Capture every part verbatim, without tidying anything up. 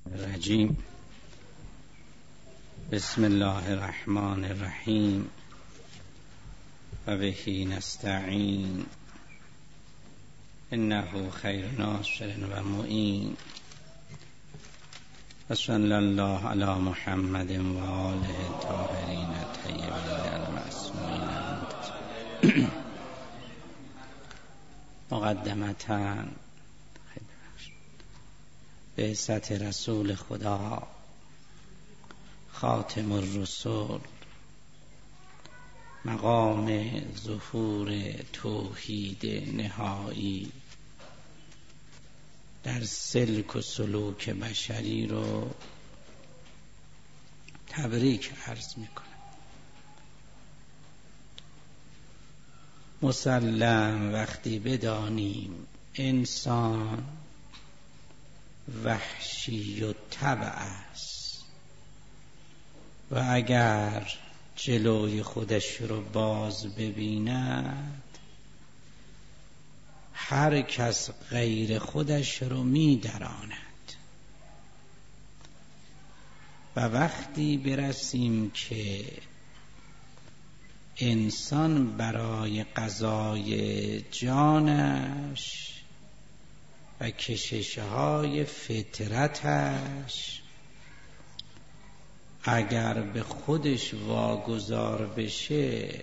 الرجیم. بسم الله الرحمن الرحیم و بهی نستعین انه خیر ناصر و معین و صلی الله علی محمد و آله الطاهرین الطیبین المعصومین. مقدمتاً بعثت رسول خدا خاتم الرسول، مقام ظهور توحید نهایی در سلک و سلوک بشری رو تبریک عرض میکنم. مسلم وقتی بدانیم انسان وحشی و طبع است و اگر جلوی خودش رو باز ببیند هر کس غیر خودش رو می دراند و وقتی برسیم که انسان برای قضای جانش و کشش‌های فطرتش اگر به خودش واگذار بشه،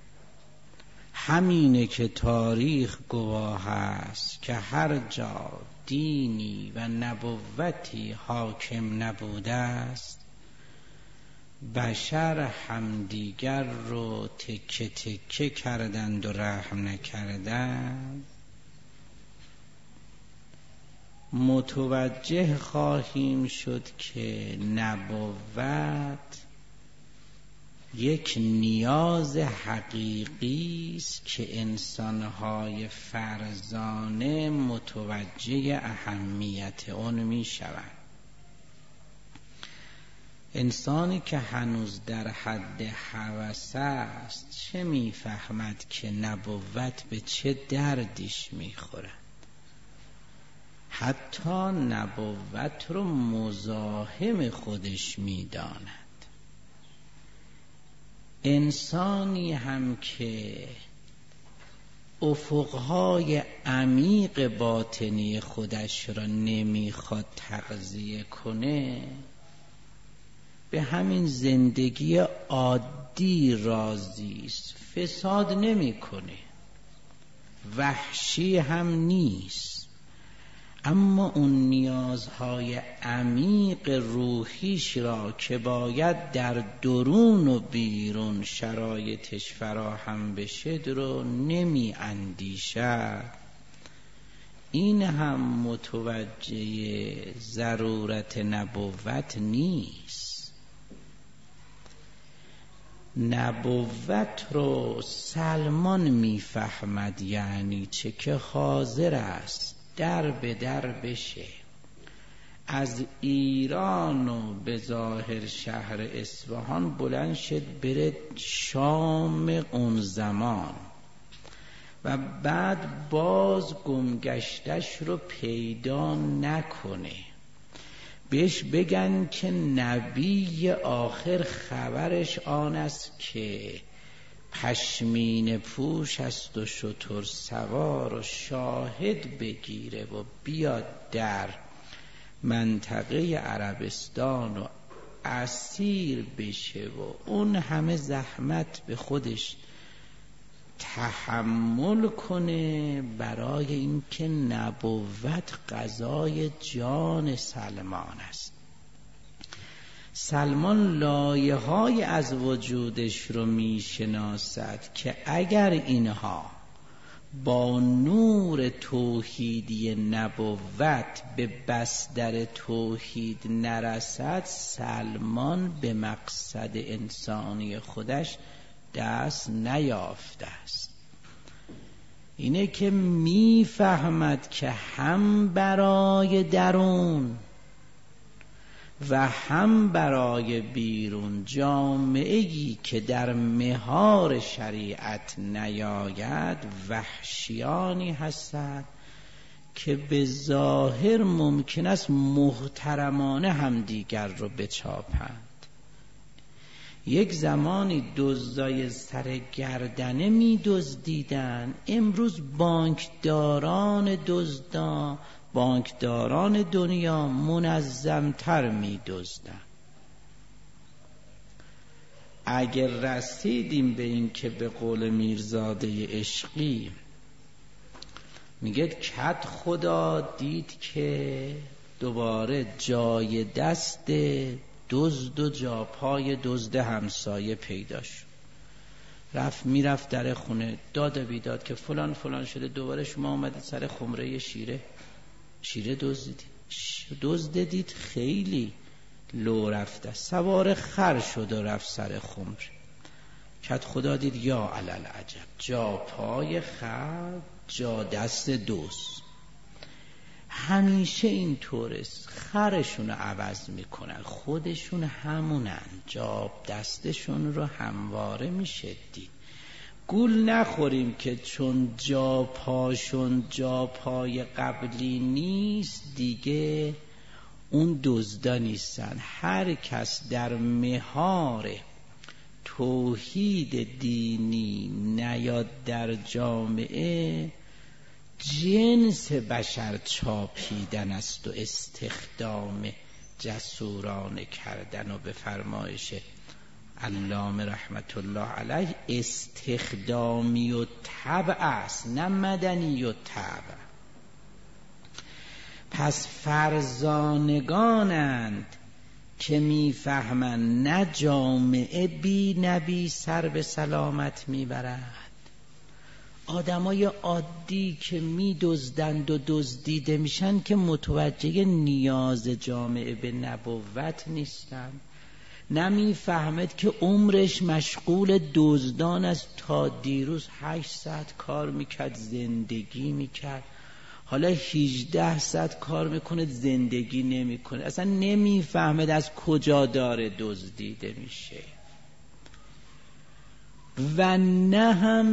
همینه که تاریخ گواه است که هر جا دینی و نبوتی حاکم نبوده است بشر همدیگر رو تکه تکه کردند و رحم نکردند. متوجه خواهیم شد که نبوت یک نیاز حقیقی است که انسان‌های فرزانه متوجه اهمیت اون می‌شوند. انسانی که هنوز در حد هوس است چه می‌فهمد که نبوت به چه دردش می‌خورد؟ حتی نبوت رو مزاحم خودش می‌داند. انسانی هم که افقهای عمیق باطنی خودش را نمیخواد تغذیه کنه به همین زندگی عادی راضی است، فساد نمیکنه، وحشی هم نیست، اما اون نیازهای عمیق روحیش را که باید در درون و بیرون شرایطش فراهم بشه رو نمی اندیشد. این هم متوجه ضرورت نبوت نیست. نبوت رو سلمان میفهمد یعنی چه که حاضر است در به در بشه، از ایران و به ظاهر شهر اصفهان بلند شد بره شام اون زمان و بعد باز گمگشتش رو پیدا نکنه. بهش بگن که نبی آخر خبرش آن است که پشمین پوش است و شتر سوار و شاهد بگیره و بیاد در منطقه عربستان و اسیر بشه و اون همه زحمت به خودش تحمل کنه برای اینکه نبوت قضای جان سلمان است. سلمان لایه های از وجودش رو می شناسد که اگر اینها با نور توحیدی نبوت به بصدر توحید نرسد سلمان به مقصد انسانی خودش دست نیافته است. اینه که می فهمد که هم برای درون و هم برای بیرون جامعه‌ای که در مهار شریعت نیاید وحشیانی هستند که به ظاهر ممکن است محترمانه هم دیگر رو بچاپند. یک زمانی دزدای سر گردنه می دزدیدن، امروز بانکداران دزدان بانکداران دنیا منظمتر می دزدن. اگر رسیدیم به این که به قول میرزاده عشقی میگه کد خدا دید که دوباره جای دست دزد و جا پای دزد همسایه پیدا شد، رفت میرفت در خونه داد و بیداد که فلان فلان شده، دوباره شما اومدید سر خمره شیره شیره دزدید دزدید خیلی لو رفته، سوار خر شد و رفت سر خمره. کد خدا دید یا علل عجب، جا پای خر جا دست دزد. همیشه این طورست، خرشون رو عوض میکنن، خودشون همونن، جا دستشون رو همواره میشه دید. گول نخوریم که چون جا پاشون جا پای قبلی نیست دیگه اون دزدا نیستن. هر کس در مهار توحید دینی نیاد در جامعه، جنس بشر چاپیدن است و استخدام جسورانه کردن و به فرمایش علامه رحمت الله علیه استخدامی و طبع است نه مدنی و طبع. پس فرزانگانند که میفهمند نه جامعه بی نبی سر به سلامت میبرد. آدمای عادی که میدزدند و دزدیده میشن که متوجه نیاز جامعه به نبوت نیستن، نمیفهمد که عمرش مشغول دزدان است. تا دیروز هشت ساعت کار میکرد زندگی میکرد، حالا هجده ساعت کار میکنه زندگی نمیکنه، اصلا نمیفهمد از کجا داره دزدیده میشه. و نه هم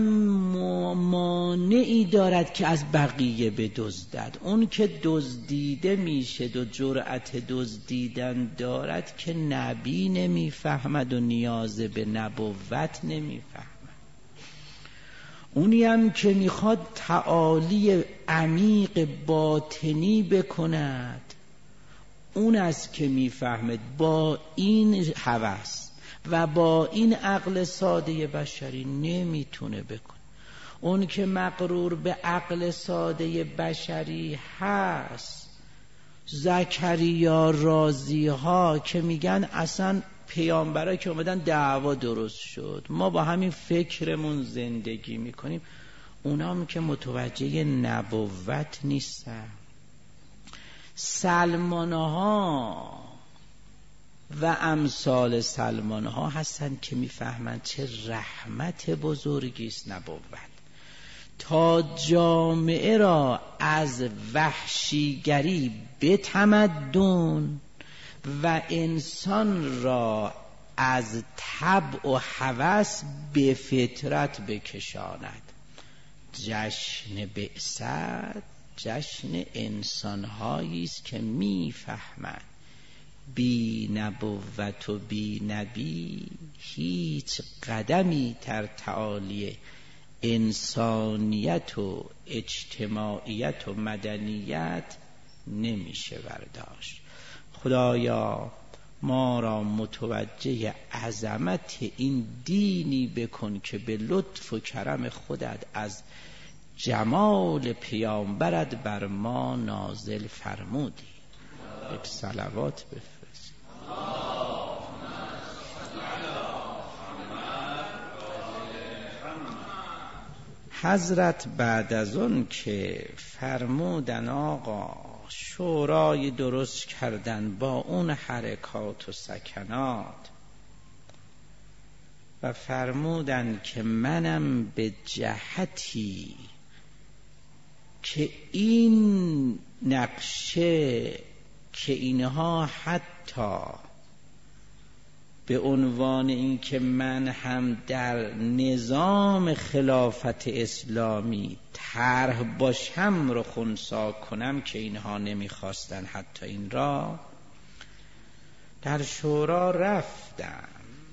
مانعی دارد که از بقیه بدزدد. اون که دزدیده میشه و جرأت دزدیدن دارد که نبی نمیفهمد و نیاز به نبوت نمیفهمد. اونی هم که میخواد تعالی عمیق باطنی بکند، اون است که میفهمد با این هوس و با این عقل ساده بشری نمیتونه بکنه. اون که مغرور به عقل ساده بشری هست، زکریا رازی ها که میگن اصلا پیامبرا که اومدن دعوا درست شد، ما با همین فکرمون زندگی میکنیم، اونا هم که متوجه نبوت نیستن. سلمان ها و امثال سلمان ها هستن که میفهمند چه رحمت بزرگی است نبوت، تا جامعه را از وحشیگری به تمدن و انسان را از طبع و هوس به فطرت بکشاند. جشن بعثت جشن انسان‌هایی است که میفهمند بی نبوت و بی نبی هیچ قدمی در تعالی انسانیت و اجتماعیت و مدنیت نمیشه برداشت. خدایا ما را متوجه عظمت این دینی بکن که به لطف و کرم خودت از جمال پیامبرت بر ما نازل فرمودی. یک صلوات بفرست. حضرت بعد از اون که فرمودن آقا شورای درست کردن با اون حرکات و سکنات و فرمودن که منم به جهتی که این نقشه که اینها حتی به عنوان این که من هم در نظام خلافت اسلامی طرح باشم رو خنثی کنم که اینها نمیخواستن حتی این را، در شورا رفتم.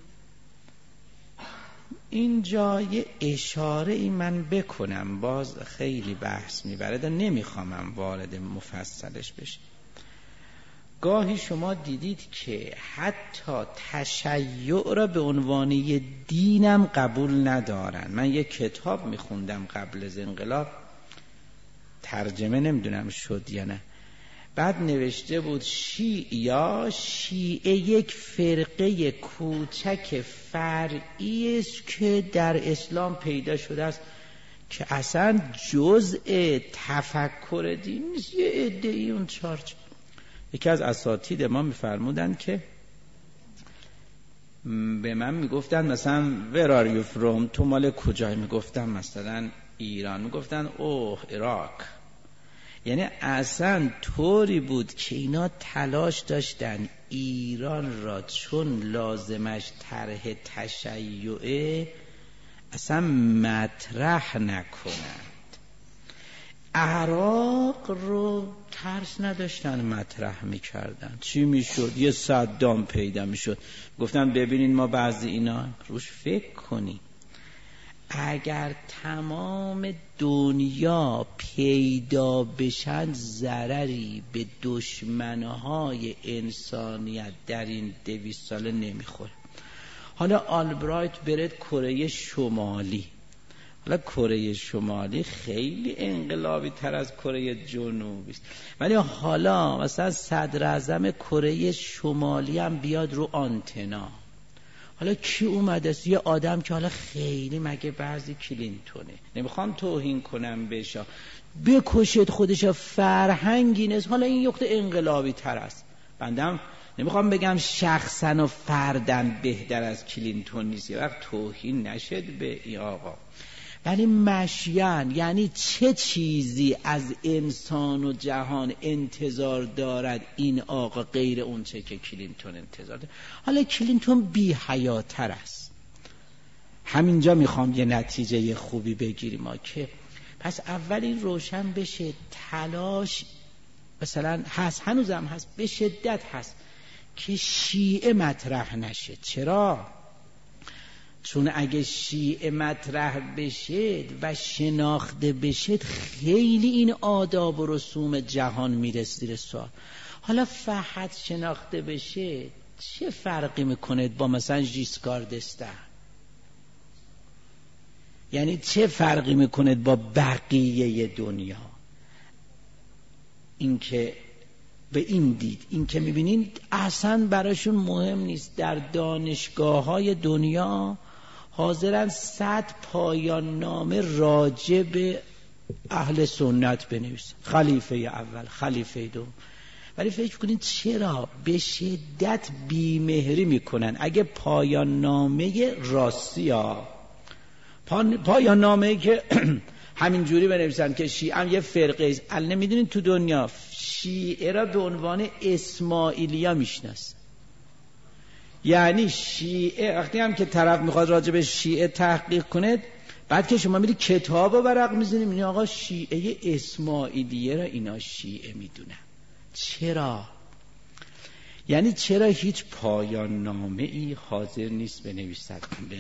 اینجا یه اشاره ای من بکنم، باز خیلی بحث میبره، نمیخوامم وارد مفصلش بشه. گاهی شما دیدید که حتی تشیع را به عنوان یه دینم قبول ندارن. من یه کتاب میخوندم قبل از انقلاب، ترجمه نمیدونم شد یا نه، بعد نوشته بود شیعه شیعه یک فرقه کوچک فرعی است که در اسلام پیدا شده است که اصلا جزء تفکر دین نیست، یه عده‌ای اون چارچ. یکی از اساتید ما میفرمودن که به من میگفتن مثلا where are you from، تو مال کجایی؟ میگفتم مثلا ایران. میگفتن اوه عراق. یعنی اصلا طوری بود که اینا تلاش داشتن ایران را چون لازمش طرح تشیعه اصلا مطرح نکنند. عراق رو ترس نداشتن مطرح میکردن. چی میشد؟ یه صدام پیدا میشد. گفتن ببینین ما بعضی اینا روش فکر کنیم، اگر تمام دنیا پیدا بشن ضرری به دشمنهای انسانیت در این دویست ساله نمیخوره. حالا آلبرایت برد کره شمالی، حالا کره شمالی خیلی انقلابی تر از کره جنوبی است، ولی حالا مثلا صدر اعظم کره شمالی هم بیاد رو آنتنا، حالا کی اومده است؟ یه آدم که حالا خیلی مگه بعضی کلینتونه، نمیخوام توهین کنم بهش، بکشد خودش، فرهنگی نیست. حالا این یخت انقلابی تر است. بندم نمیخوام بگم شخصا و فردن بهتر از کلینتون نیست، یه وقت توهین نشد به این آقا، ولی مشیان یعنی چه چیزی از انسان و جهان انتظار دارد این آقا غیر اون چه که کلینتون انتظار دارد. حالا کلینتون بی حیاتر است. همینجا میخوام یه نتیجه خوبی بگیریم ما که پس اول این روشن بشه تلاش مثلا هست، هنوزم هست، به شدت هست که شیعه مطرح نشه. چرا؟ چون اگه شیعه مطرح بشه و شناخته بشه خیلی این آداب و رسوم جهان میرسه زیر سوال. حالا فقط شناخته بشه چه فرقی میکنه با مثلا ژیسکار دستن؟ یعنی چه فرقی میکنه با بقیه دنیا؟ این که به این دید، این که میبینین اصلا براشون مهم نیست. در دانشگاه های دنیا حاضرن صد پایان نامه راجع به اهل سنت بنویسن، خلیفه اول، خلیفه دوم، ولی فکر کنید چرا به شدت بیمهری میکنن. اگه پایان نامه راستی ها پایان نامه که همین جوری بنویسن که شیعه هم یه فرقه است، الان میدونید تو دنیا شیعه را به عنوان اسماعیلیا میشناسن. یعنی شیعه وقتی هم که طرف میخواد راجع به شیعه تحقیق کنه، بعد که شما میری کتاب و ورق میزنید میبینید آقا شیعه اسماعیلیه را اینا شیعه میدونن. چرا؟ یعنی چرا هیچ پایان نامه ای حاضر نیست بنویسد؟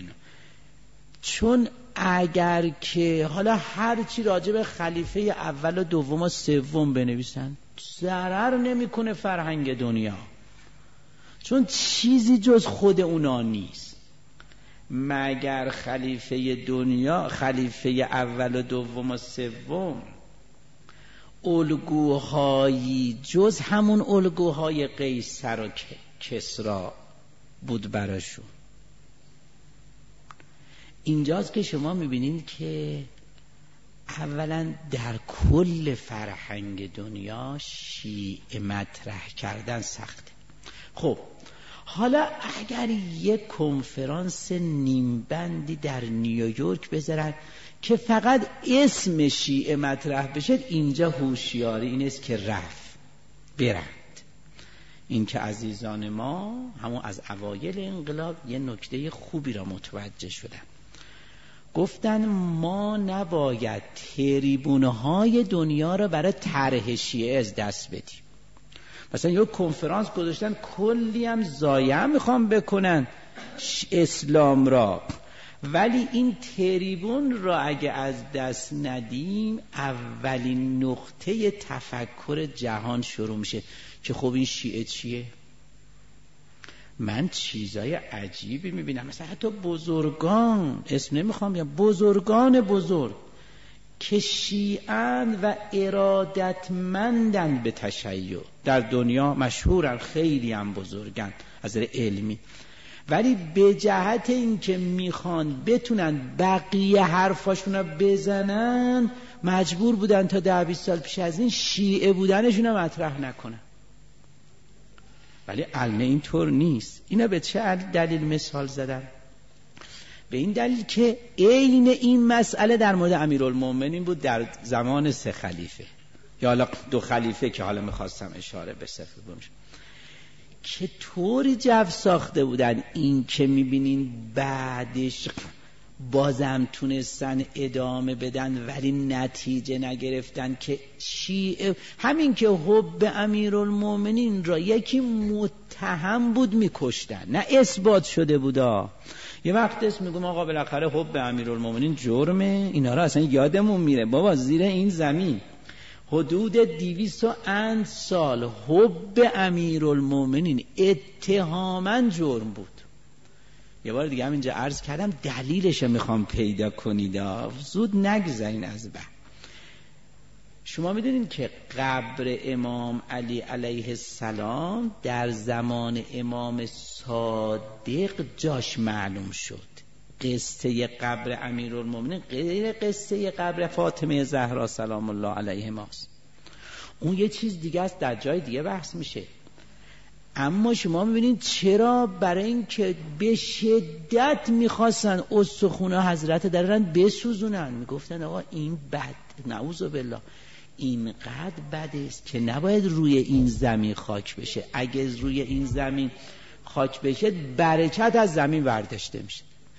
چون اگر که حالا هر چی راجع به خلیفه اول و دوم و سوم بنویسن ضرر نمیکنه فرهنگ دنیا، چون چیزی جز خود اونا نیست. مگر خلیفه دنیا، خلیفه اول و دوم و سوم الگوهایی جز همون الگوهای قیصر و کسری بود براشون؟ اینجاست که شما میبینید که اولا در کل فرهنگ دنیا شیعه مطرح کردن سخته. خب حالا اگر یک کنفرانس نیمبندی در نیویورک بذارن که فقط اسم شیعه مطرح بشه، اینجا هوشیاری این است که رفت برند. این که عزیزان ما همون از اوایل انقلاب یه نکته خوبی را متوجه شدن. گفتن ما نباید تریبونهای دنیا را برای طرح شیعه از دست بدیم. مثلا یه کنفرانس گذاشتن کلی هم ضایعه میخوام بکنن اسلام را، ولی این تریبون را اگه از دست ندیم اولین نقطه تفکر جهان شروع میشه که خب این شیعه چیه؟ من چیزای عجیبی میبینم، مثلا حتی بزرگان، اسم نمیخوام یا بزرگان بزرگ که شیعن و ارادتمندن به تشیع در دنیا مشهورن، خیلی هم بزرگن از نظر علمی، ولی به جهت این که میخوان بتونن بقیه حرفاشون رو بزنن مجبور بودن تا ده بیست سال پیش از این شیعه بودنشون رو مطرح نکنن. ولی علمه اینطور نیست. اینا به چه دلیل مثال زدن؟ به این دلیل که عین این مسئله در مورد امیرالمومنین بود در زمان سه خلیفه یا حالا دو خلیفه که حالا میخواستم اشاره به صفر بمشم، که طوری جو ساخته بودن این که میبینین بعدش بازم تونستن ادامه بدن ولی نتیجه نگرفتن که شیعه همین که حب امیرالمومنین را یکی متهم بود میکشتن، نه اثبات شده بودا. یه وقت اسم میگم آقا بالاخره حب امیرالمومنین جرمه، اینا را اصلا یادمون میره بابا زیر این زمین حدود دویست و اند سال حب امیرالمومنین اتهاماً جرم بود. یه بار دیگه هم اینجا عرض کردم دلیلش میخوام پیدا کنید، زود نگذارین از بعد. شما میدونین که قبر امام علی علیه السلام در زمان امام صادق جاش معلوم شد. قصه قبر امیرالمومنین غیر قصه قبر فاطمه زهرا سلام الله علیها ماست. اون یه چیز دیگه است، در جای دیگه بحث میشه. اما شما میبینید چرا؟ برای این که به شدت میخواستن استخونه حضرت درن بسوزونن، میگفتن آقا این بد، نعوذ بالله، اینقدر بد است که نباید روی این زمین خاک بشه. اگه روی این زمین خاک بشه برکت از زمین برداشته میشه.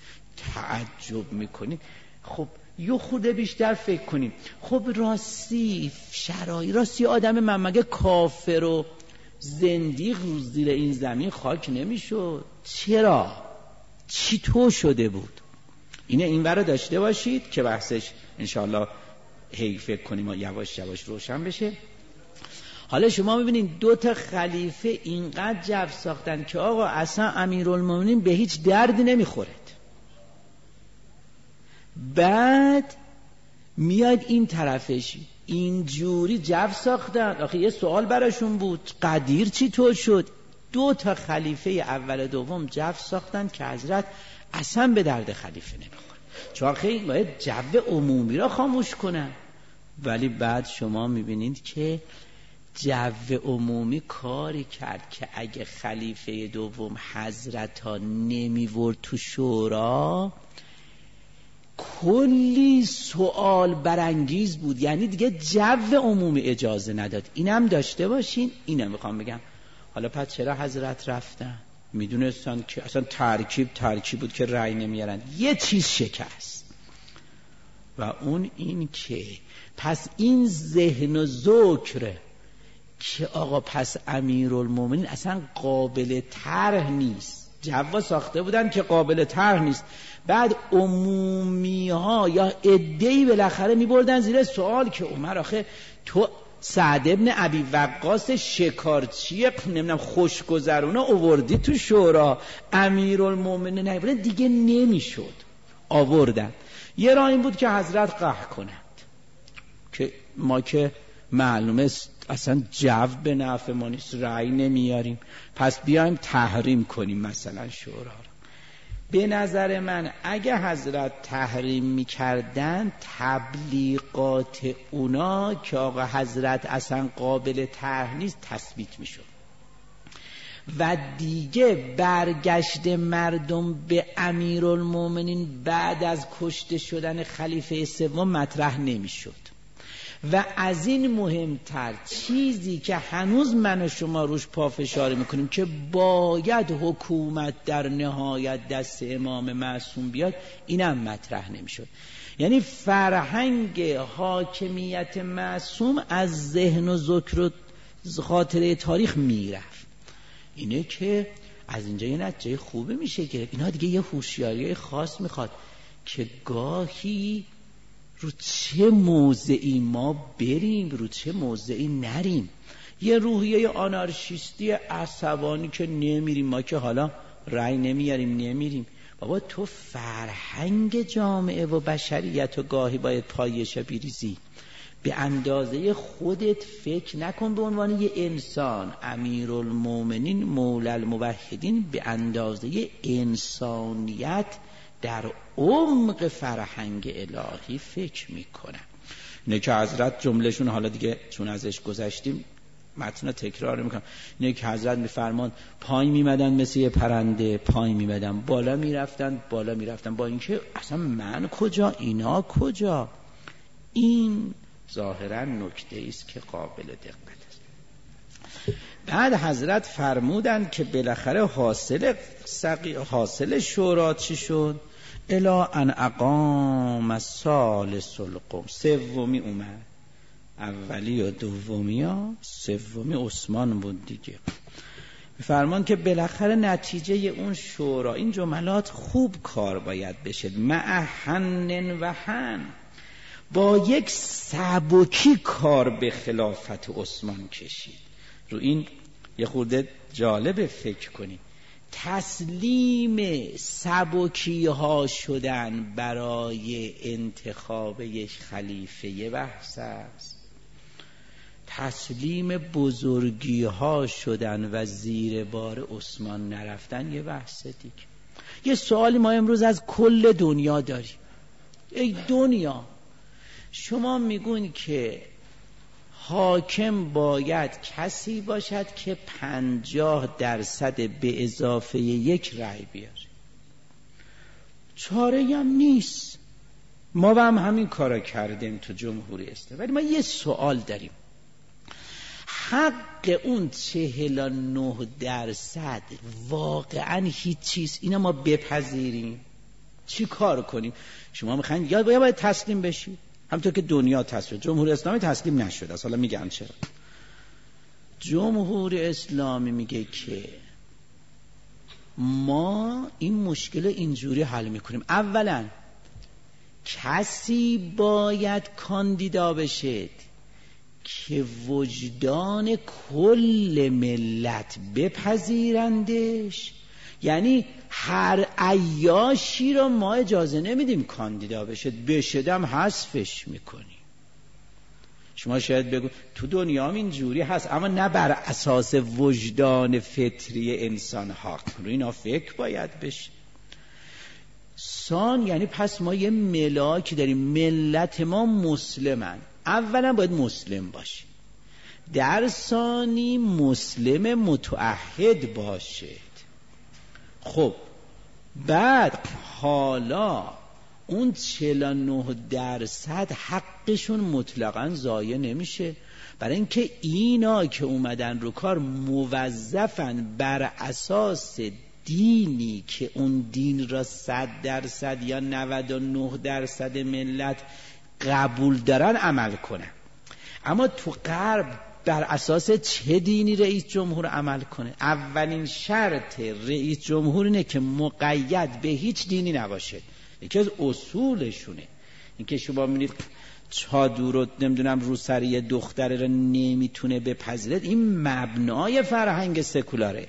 تعجب میکنید. خب یه خورده بیشتر فکر کنیم. خب راستی شرایط، راستی آدم من مگه کافر و زندیق رو زیر این زمین خاک نمیشد؟ چرا؟ چی تو شده بود؟ اینه این ور داشته باشید که بحثش انشاءالله هی فکر کنیم و یواش یواش روشن بشه. حالا شما میبینید دو تا خلیفه اینقدر جو ساختن که آقا اصلا امیرالمومنین به هیچ دردی نمیخوره. بعد میاد این طرفش اینجوری جو ساختن. آخه یه سوال براشون بود، قدیر چی طور شد؟ دو تا خلیفه اول دوم جو ساختن که حضرت اصلا به درد خلیفه نمیخوره، چون خیلی باید جو عمومی را خاموش کنن. ولی بعد شما میبینید که جو عمومی کاری کرد که اگه خلیفه دوم حضرت ها نمیورد تو شورا کلی سوال برانگیز بود، یعنی دیگه جو عمومی اجازه نداد. اینم داشته باشین. اینم میخوام بگم حالا پس چرا حضرت رفتن؟ میدونستان که اصلا ترکیب ترکیب بود که رأی نمیارن. یه چیز شکست و اون این که پس این ذهن و ذکر که آقا پس امیرالمومنین اصلا قابل طرح نیست. جو ساخته بودن که قابل طرح نیست. بعد عمومی ها یا عده‌ای بالاخره میبردن زیر سوال که عمر آخه تو سعد ابن ابی وقاص شکارچی نمیدونم خوشگذرونه آوردی تو شورا، امیرالمومنین نبرد دیگه نمیشد. آوردن. یه راه این بود که حضرت قهر کنند که ما که معلومه اصلا جو به نفع ما نیست، رأی نمیاریم، پس بیایم تحریم کنیم مثلا شورا رو. به نظر من اگه حضرت تحریم میکردن تبلیغات اونا که آقا حضرت اصلا قابل طرح نیست تثبیت میشد و دیگه برگشت مردم به امیرالمومنین بعد از کشته شدن خلیفه سوم مطرح نمیشد. و از این مهمتر چیزی که هنوز من و شما روش پافشاری میکنیم که باید حکومت در نهایت دست امام معصوم بیاد، اینم مطرح نمیشد. یعنی فرهنگ حاکمیت معصوم از ذهن و ذکر و خاطره تاریخ میرفت. اینه که از اینجا یه نتیجه خوبه میشه گرفت. اینا دیگه یه هوشیاری خاص میخواد که گاهی رو چه موضعی ما بریم، رو چه موضعی نریم. یه روحیه آنارشیستی عصبانی که نمیریم، ما که حالا رأی نمیاریم نمیریم. بابا تو فرهنگ جامعه و بشریت و گاهی باید پایش بریزی. به اندازه خودت فکر نکن به عنوان یه انسان. امیرالمومنین مولا الموحدین به اندازه انسانیت در عمق فرهنگ الهی فکر میکنن. اینه که حضرت جملهشون، حالا دیگه چون ازش گذشتیم متن تکرار میکنم، اینه که حضرت میفرمان پایین میمدن مثل یه پرنده، پایین میمدن بالا میرفتن، بالا میرفتن، با اینکه اصلا من کجا اینا کجا. این ظاهرا نکته است که قابل دقت است. بعد حضرت فرمودند که بالاخره حاصل سقی... حاصل شورا چی شد؟ الا ان اقام الثالث القوم. سومی اومد، اولی و دومی ها، سومی عثمان بود دیگه. فرمان که بالاخره نتیجه اون شورا، این جملات خوب کار باید بشه، مع حن و حن، با یک سبکی کار به خلافت عثمان کشید. رو این یه خورده جالب فکر کنید. تسلیم سبکی ها شدن برای انتخاب یک خلیفه یه بحث است، تسلیم بزرگی ها شدن و زیر بار عثمان نرفتن یه بحث دیگه. یه سوالی ما امروز از کل دنیا داریم. ای دنیا، شما میگون که حاکم باید کسی باشد که پنجاه درصد به اضافه یک رأی بیاره. چاره هم نیست، ما هم همین کارا کردیم تو جمهوری اسلامی. ولی ما یه سوال داریم، حق اون چهل و نه درصد واقعا هیچ چیز، اینا ما بپذیریم؟ چی کار کنیم؟ شما میخواین یا باید تسلیم بشید، همونطور که دنیا تسلیم، جمهوری اسلامی تسلیم نشد. اصلا میگن چرا؟ جمهوری اسلامی میگه که ما این مشکل اینجوری حل میکنیم. اولا کسی باید کاندیدا بشه که وجدان کل ملت بپذیرندش. یعنی هر عیاشی رو ما اجازه نمیدیم کاندیدا بشه، بشدم حذفش میکنیم. شما شاید بگو تو دنیا هم اینجوری هست، اما نه بر اساس وجدان فطری انسان ها. رو اینا فکر باید بشه. سان یعنی پس ما یه ملاکی داریم، ملت ما مسلمن. اولا باید مسلم باشی، در ثانی مسلم متعهد باشید. خب بعد حالا اون چهل و نه درصد حقشون مطلقاً ضایع نمیشه، برای اینکه اینا که اومدن رو کار موظفن بر اساس دینی که اون دین را صد درصد یا نود و نه درصد ملت قبول دارن عمل کنن. اما تو غرب بر اساس چه دینی رئیس جمهور عمل کنه؟ اولین شرط رئیس جمهور اینه که مقید به هیچ دینی نباشه. یکی از اصولشونه. این که شما می‌بینید چادر رو نمیدونم رو سری دختره رو نمیتونه بپذیرد، این مبنای فرهنگ سکولاره.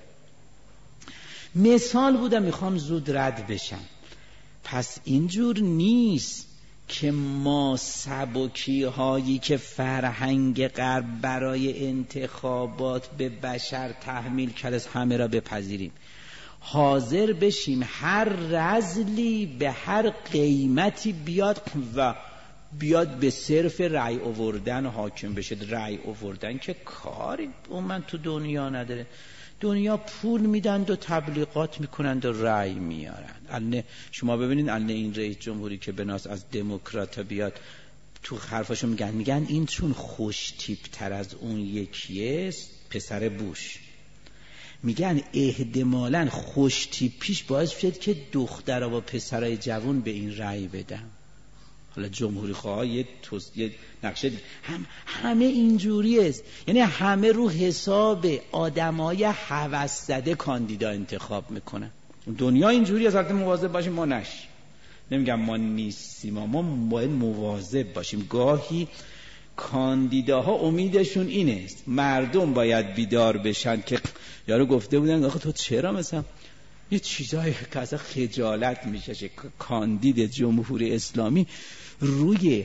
مثال بودم، میخوام زود رد بشم. پس اینجور نیست که ما سبکی هایی که فرهنگ غرب برای انتخابات به بشر تحمیل کرده همه را بپذیریم. حاضر بشیم هر رذلی به هر قیمتی بیاد و بیاد به صرف رأی آوردن حاکم بشه. رأی آوردن که کاری اون من تو دنیا نداره. دنیا پول میدند و تبلیغات میکنند و رأی میارند. الان شما ببینید الان این رئیس جمهوری که بناس از دموکرات بیاد تو حرفاشو میگن میگن این چون خوش تیپ تر از اون یکیه پسر بوش، میگن احتمالاً خوش تیپیش باعث شد که دخترها و پسرای جوان به این رأی بدن. حالا جمهوری خواه یه, توس... یه نقشه هم همه اینجوری است، یعنی همه رو حساب آدمای هوس زده کاندیدا انتخاب میکنن. دنیا اینجوری است، البته مواظب باشیم ما نش نمیگم ما نیستیم، ما باید مواظب باشیم. گاهی کاندیداها امیدشون اینه است مردم باید بیدار بشن، که یارو گفته بودن آخه تو چرا مثلا یه چیزای که اصلا خجالت میشه کاندید جمهوری اسلامی روی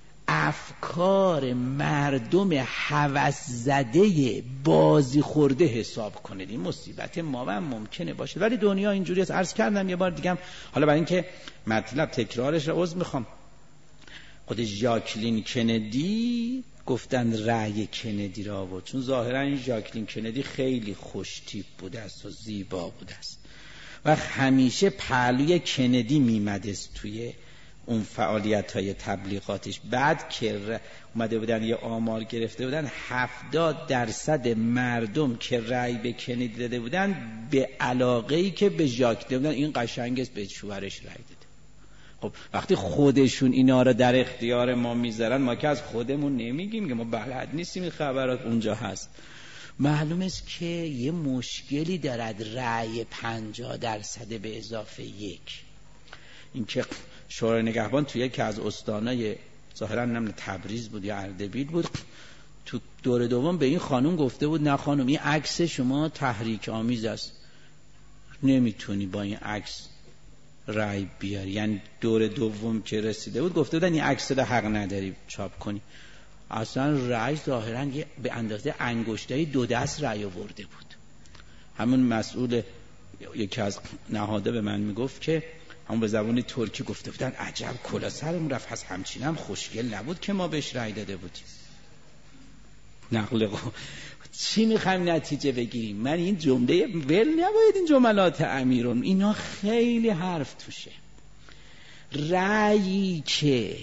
افکار مردم هوس زده بازی خورده حساب کنه. این مصیبت ما هم ممکنه باشه، ولی دنیا اینجوری است. عرض کردم یه بار دیگه، حالا برای اینکه مطلب تکرارش رو عذر میخوام، خود ژاکلین کندی گفتن رأی کندی را بود، چون ظاهرا این ژاکلین کندی خیلی خوش تیپ بوده است و زیبا بوده است و همیشه پهلوی کندی میمده است توی اون فعالیت های تبلیغاتش. بعد که اومده بودن یه آمار گرفته بودن هفتاد درصد مردم که رأی به کندی داده بودن به علاقه‌ای که به ژاک داده بودن این قشنگ است به شوهرش رأی داده. خب وقتی خودشون اینا رو در اختیار ما میذارن، ما که از خودمون نمیگیم که ما بلد نیستیم این خبرات اونجا هست. معلوم است که یه مشکلی دارد رأی پنجاه درصد به اضافه یک. این که شورای نگهبان توی یکی از استانای ظاهرا نمیدونم تبریز بود یا اردبیل بود، تو دور دوم به این خانم گفته بود نه خانم این عکس شما تحریک آمیز است، نمیتونی با این عکس رای بیاری. یعنی دور دوم که رسیده بود گفته بودن این عکس رو حق نداری چاپ کنی. اصلا رای ظاهرا به اندازه انگشتای دو دست رای آورده بود. همون مسئول یکی از نهاده به من میگفت که همون به زبان ترکی گفته بودن عجب کلا سرمون رفت، هست همچین هم خوشگل نبود که ما بهش رای داده بودیم. نقل قول چی میخوایم نتیجه بگیریم؟ من این جمله ول نباید این جملات امیرون اینا خیلی حرف توشه. رأیی که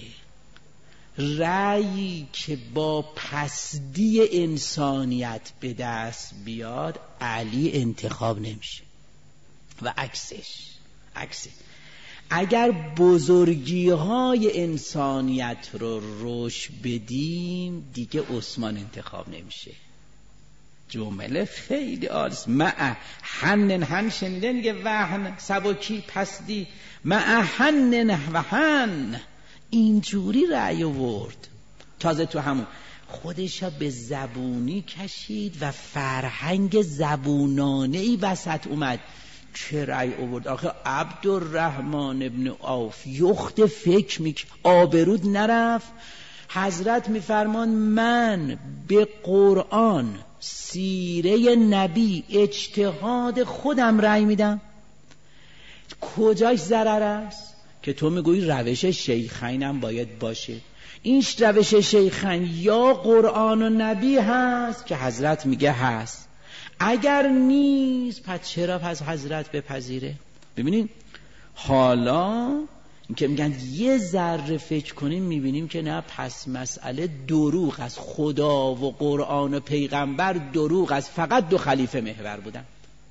رأیی که با پسدی انسانیت به دست بیاد علی انتخاب نمیشه و عکسش عکسش اگر بزرگی های انسانیت رو روش بدیم دیگه عثمان انتخاب نمیشه. جمله خیلی عالیه. مع حنن هن شنیده دیگه، وهن سبکی پسدی، مع حنن وهن اینجوری رأی آورد. تازه تو همون خودش به زبونی کشید و فرهنگ زبونانه‌ای وسط اومد چه رأی آورد. آخه عبدالرحمن ابن عوف یخت فکر میک آبرود نرفت. حضرت میفرمان من به قرآن سیره نبی اجتهاد خودم رأی میدم. کجاش ضرر است که تو میگویی روش شیخینم باید باشه؟ این روش شیخین یا قرآن و نبی هست که حضرت میگه هست، اگر نیست پس چرا پس حضرت بپذیره؟ ببینید حالا این که میگن یه ذره فکر کنیم میبینیم که نه، پس مسئله دروغ است. خدا و قرآن و پیغمبر دروغ است، فقط دو خلیفه محور بودن.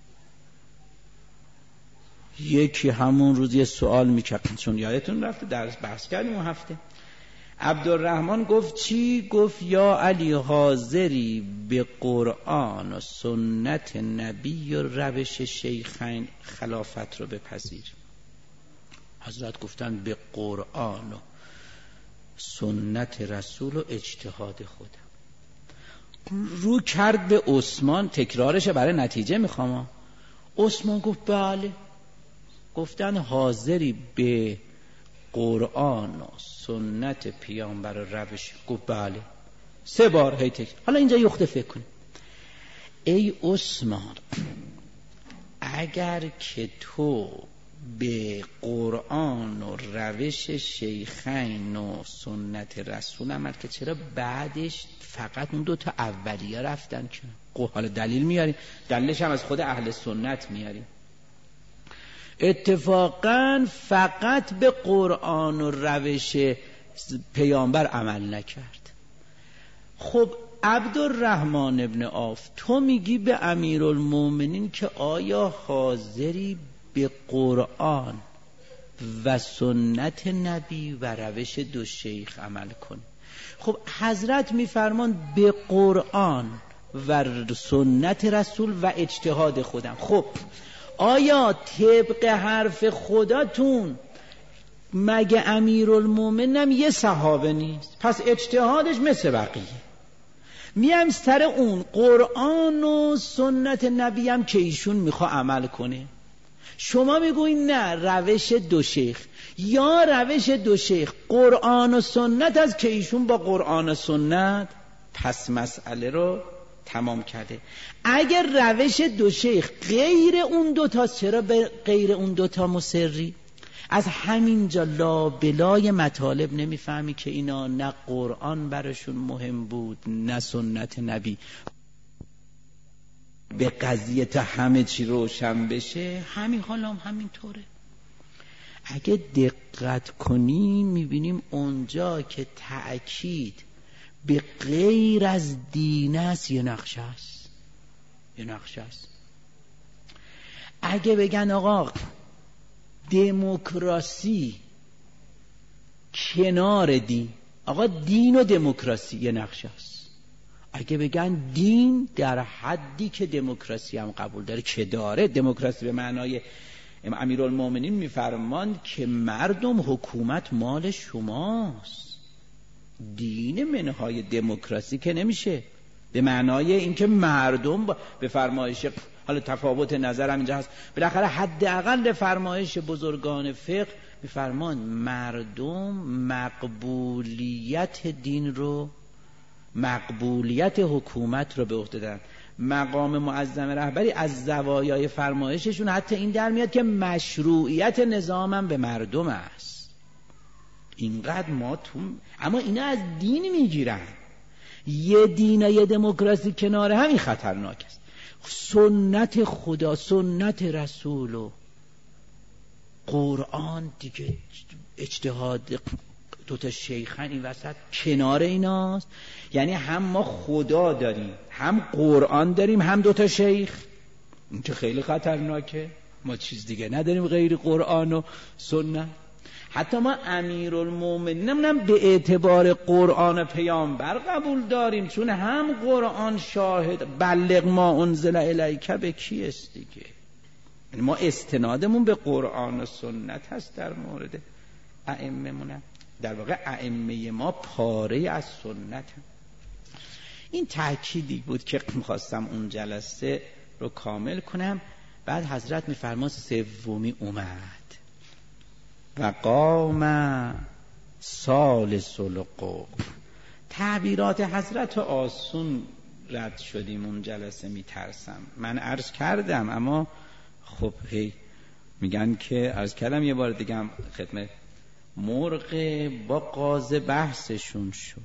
یکی همون روز یه سوال میکرد، چون یادتون رفته درس بحث کردیم اون هفته، عبدالرحمن گفت چی؟ گفت یا علی حاضری به قرآن و سنت نبی و روش شیخین خلافت رو بپذیر؟ حضرت گفتن به قرآن و سنت رسول و اجتهاد خودم. رو کرد به عثمان، تکرارشه برای نتیجه میخوام. عثمان گفت بله. گفتن حاضری به قرآن و سنت پیامبر و روش؟ گفت بله. سه بار هی تکرار. حالا اینجا یخته فکر کنیم. ای عثمان اگر که تو به قرآن و روش شیخین و سنت رسول عمل که چرا بعدش فقط اون دو تا اولیه رفتن؟ که حالا دلیل میاریم، دلیلش هم از خود اهل سنت میاریم. اتفاقا فقط به قرآن و روش پیامبر عمل نکرد. خب عبدالرحمن ابن عوف تو میگی به امیرالمومنین که آیا حاضری به قرآن و سنت نبی و روش دو شیخ عمل کنی؟ خب حضرت میفرمان به قرآن و سنت رسول و اجتهاد خودم. خب آیا طبق حرف خداتون مگه امیرالمومنین یه صحابه نیست؟ پس اجتهادش مثل بقیه. میام سر اون قرآن و سنت نبی هم که ایشون میخوا عمل کنه. شما میگوین نه روش دو شیخ، یا روش دو شیخ قرآن و سنت از که ایشون با قرآن و سنت، پس مسئله رو تمام کرده. اگر روش دو شیخ غیر اون دوتا، چرا به غیر اون دوتا مصری؟ از همینجا لا بلای مطالب نمیفهمی که اینا نه قرآن براشون مهم بود نه سنت نبی. به قضیه تا همه چی روشن بشه همین حال هم همین طوره. اگه دقت کنیم میبینیم اونجا که تأکید به غیر از دین است یه نقشه است، یه نقشه است. اگه بگن آقا دموکراسی کنار دین، آقا دین و دموکراسی یه نقشه است. اگه بگن دین در حدی که دموکراسی هم قبول داره، که داره دموکراسی به معنای امیرالمومنین میفرمان که مردم حکومت مال شماست. دین منهای دموکراسی که نمیشه به معنای اینکه مردم به فرمایش، حالا تفاوت نظر هم اینجا هست، بالاخره حداقل فرمایش بزرگان فقه میفرمان مردم مقبولیت دین رو، مقبولیت حکومت رو به عهده دارن. مقام معظم رهبری از زوایای فرمایششون حتی این در میاد که مشروعیت نظامم به مردم است. اینقدر ما تو، اما اینا از دین میگیرن. یه دین و یه دموکراسی کنار همین خطرناک است. سنت خدا، سنت رسول و قرآن دیگه اجتهاد دوتا شیخن این وسط کنار ایناست. یعنی هم ما خدا داریم، هم قرآن داریم، هم دوتا شیخ. این که خیلی خطرناکه. ما چیز دیگه نداریم غیر قرآن و سنت. حتی ما امیرالمومنین هم به اعتبار قرآن پیامبر قبول داریم، چون هم قرآن شاهد بلغ ما انزل الیک به کی است دیگه. یعنی ما استنادمون به قرآن و سنت هست در مورد ائمه مون. در واقع ائمه ما پاره از سنت هم. این تأکیدی بود که میخواستم اون جلسه رو کامل کنم. بعد حضرت میفرماد سومی اومد و قام ثالث القوم. تعبیرات حضرت آسون رد شدیم اون جلسه، میترسم. من عرض کردم اما خب هی میگن که عرض کردم یه بار دیگه هم خدمت مرغ با قاضی بحثشون شد.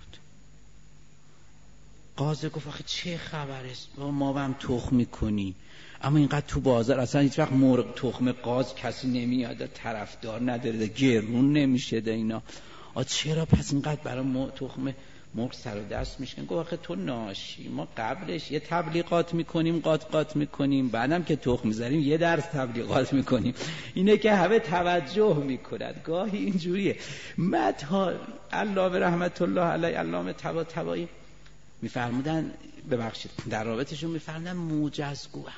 قاضی گفت آخه چه خبر است ما هم تخم میکنی، اما اینقدر تو بازار اصلا هیچ وقت مرغ تخم قاز کسی نمیاد، طرفدار نداره، گرون نمیشه ده اینا. آ چرا پس اینقدر برای تخم مرغ سر و دست میشکن؟ گفت آخه تو ناشی، ما قبلش یه تبلیغات میکنیم، قات قات میکنیم، بعدم که تخم میذاریم یه درس تبلیغات میکنیم. اینه که همه توجه میکند. گاهی اینجوریه. مدها علامه رحمت الله علیه، علامه طباطبایی میفرمودن، ببخشید در رابطشون میفرمودن موجزگوهند،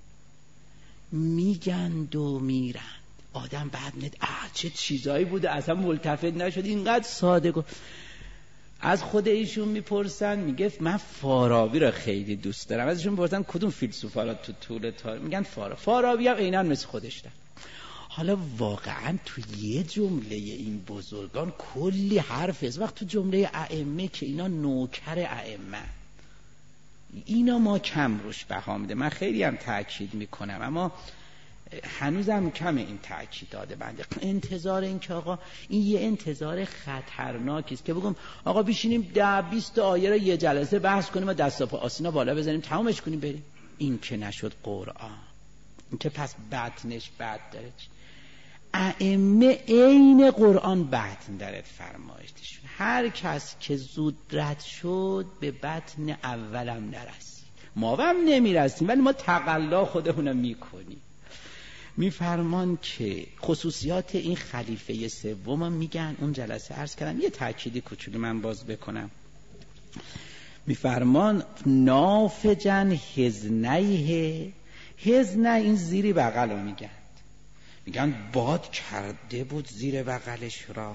میگند و میرند. آدم بعد میاد اه چه چیزایی بوده اصلا ملتفت نشد، اینقدر ساده گفت. از خود ایشون میپرسن، میگه من فارابی را خیلی دوست دارم. ازشون میپرسن کدوم فیلسوفا تو طول تاریخ؟ میگن فارابی. فارابی هم عیناً مثل خودش داره. حالا واقعا تو یه جمله این بزرگان کلی حرف است. وقت تو جمله ائمه که اینا نوکر ائمه، اینا ما کم روش بها میده. من خیلی هم تاکید میکنم اما هنوزم کم این تاکید داده بنده. انتظار این که آقا این یه انتظار خطرناکی است که بگم آقا بشینیم ده بیست آیه رو یه جلسه بحث کنیم و دست و پا آسینا بالا بزنیم تمامش کنیم بریم. این که نشد قرآن. این که پس بطنش بد داره. ائمه عین قرآن بطن درت فرمایشتشون، هر کس که زود رد شد به بطن اولم نرسید. ما هم نمیرسیم ولی ما تقلا خودمونم میکنیم. میفرمان که خصوصیات این خلیفه سوم میگن، اون جلسه عرض کردم یه تأکیدی کوچولو من باز بکنم. میفرمان نافجن هزنیه، هزنه این زیری بغل رو میگن، میگن باد کرده بود زیر بغلش را،